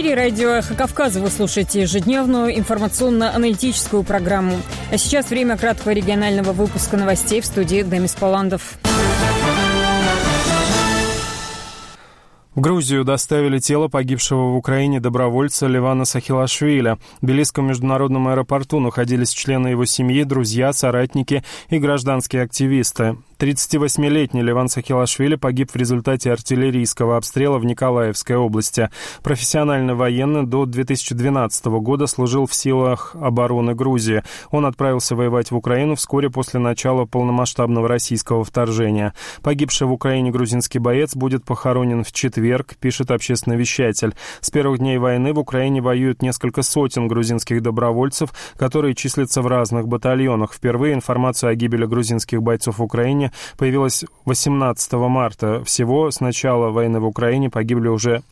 эфире радио «Эхо Кавказа» вы слушаете ежедневную информационно-аналитическую программу. А сейчас время краткого регионального выпуска новостей. В студии Демис Паландов. В Грузию доставили тело погибшего в Украине добровольца Левана Сахилашвили. В Тбилисском международном аэропорту находились члены его семьи, друзья, соратники и гражданские активисты. 38-летний Леван Сахилашвили погиб в результате артиллерийского обстрела в Николаевской области. Профессиональный военный до 2012 года служил в силах обороны Грузии. Он отправился воевать в Украину вскоре после начала полномасштабного российского вторжения. Погибший в Украине грузинский боец будет похоронен в четверг, пишет общественный вещатель. С первых дней войны в Украине воюют несколько сотен грузинских добровольцев, которые числятся в разных батальонах. Впервые информацию о гибели грузинских бойцов в Украине появилась 18 марта. Всего с начала войны в Украине погибли уже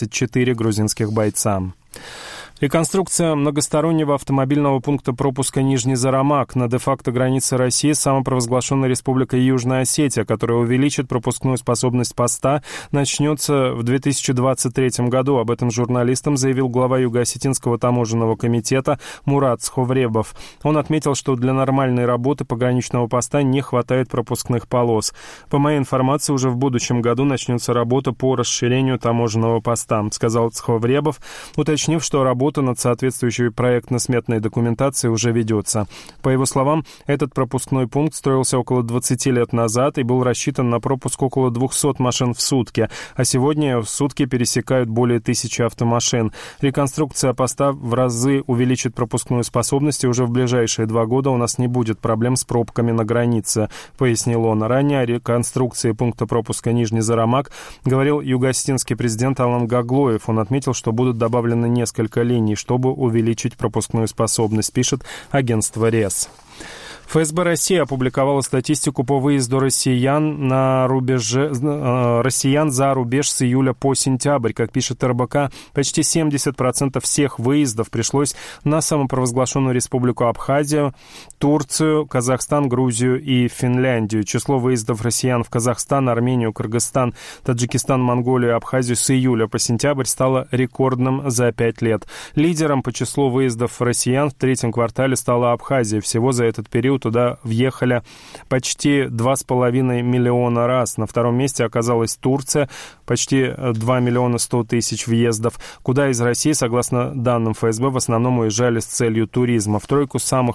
24 грузинских бойца. Реконструкция многостороннего автомобильного пункта пропуска Нижний Зарамак на де-факто границе России с самопровозглашенной республикой Южная Осетия, которая увеличит пропускную способность поста, начнется в 2023 году. Об этом журналистам заявил глава Юго-Осетинского таможенного комитета Мурат Сховребов. Он отметил, что для нормальной работы пограничного поста не хватает пропускных полос. По моей информации, уже в будущем году начнется работа по расширению таможенного поста, сказал Сховребов, уточнив, что работа над соответствующей проектно-сметной документацией уже ведется. По его словам, этот пропускной пункт строился около 20 лет назад и был рассчитан на пропуск около 200 машин в сутки, а сегодня в сутки пересекают более 1000 автомашин. Реконструкция поста в разы увеличит пропускную способность, и уже в ближайшие 2 года у нас не будет проблем с пробками на границе, пояснил он. Ранее о реконструкции пункта пропуска Нижний Зарамак говорил юго-осетинский президент Алан Гаглоев. Он отметил, что будут добавлены несколько линий, чтобы увеличить пропускную способность, пишет агентство РЕС. ФСБ России опубликовала статистику по выезду россиян за рубеж с июля по сентябрь. Как пишет РБК, почти 70% всех выездов пришлось на самопровозглашенную республику Абхазию, Турцию, Казахстан, Грузию и Финляндию. Число выездов россиян в Казахстан, Армению, Кыргызстан, Таджикистан, Монголию и Абхазию с июля по сентябрь стало рекордным за 5 лет. Лидером по числу выездов россиян в третьем квартале стала Абхазия. Всего за этот период туда въехали почти 2,5 миллиона раз. На втором месте оказалась Турция, почти 2 миллиона 100 тысяч въездов, куда из России, согласно данным ФСБ, в основном уезжали с целью туризма. В тройку самых